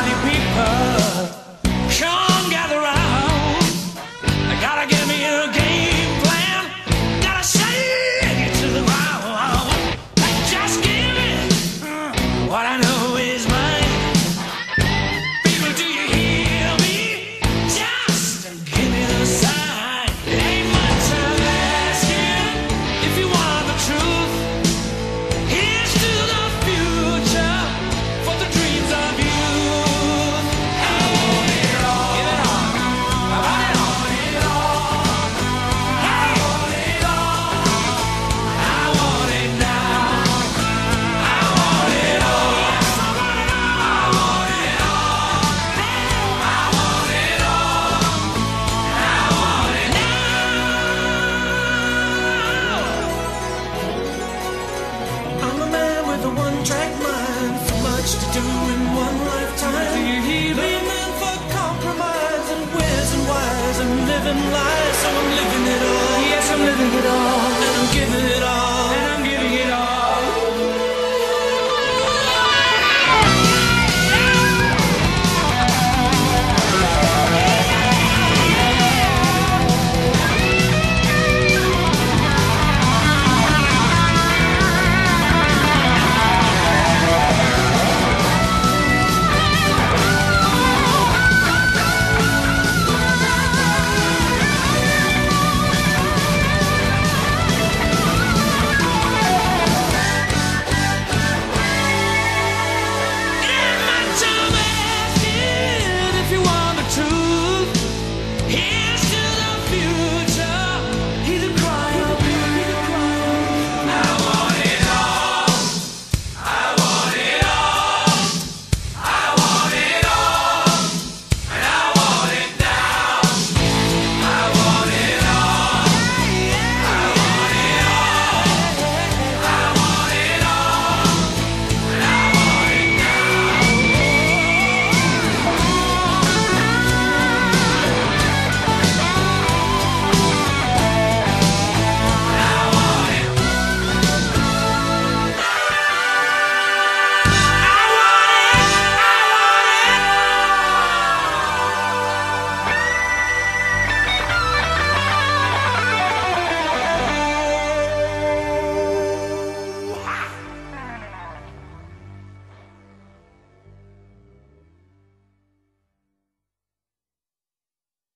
party people, come gather round. I gotta give me a game plan, gotta shake it to the ground. Just give me what I know is mine. People, do you hear me? Just give me the sign. It ain't much of asking if you want the truth. Here's to the future for the dreams of youth. I want it all. Give it all. I want it all. I want it all. I want it now. I want it all. I want it all. I want it all. I want it now. I'm a man with a one-track mind, so much to do in one lifetime. Do you hear me? A man for compromise and where's and why's and living lies, so I'm living it all. Yes, I'm living it all, and I'm giving it